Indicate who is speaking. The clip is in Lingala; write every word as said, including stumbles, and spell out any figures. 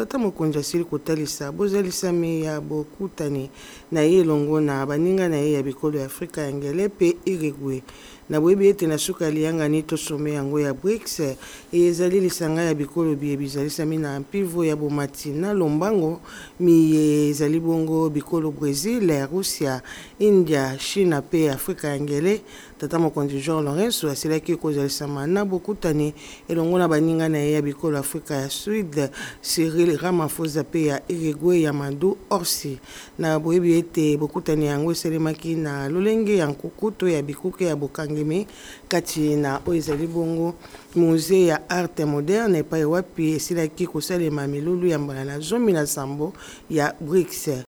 Speaker 1: tata mokonzi asili kotalisa bozalisami ya bokutani na ye elongo na baninga na ye ya bikolo ya Afrika ya ngele pe Uruguay. Na boyebi ete na suka liyangani tosome yango ya BRICS ezali lisanga ya bikolo biye bizalisami na mpivo ya bomati na lombango mi ezali bongo bikolo Brésil, Russia, India, China pe Afrika ya ngele. Tata mokonzi Jean Lorenzo asilaki kozalisama na bokutani elongo na baninga na ye ya bikolo Afrika ya Sud, Cyril Ramaphosa pe ya Uruguay ya Madou Orsi. Na boyebi ete bokutani yango esalemaki na lolenge ya nkukuto ya bikuke ya bokangemi kati na oyo ezali bongo musée ya arte moderne epai wapi esilaki kosalema milulu ya mbala na zomi na sambo ya BRICS.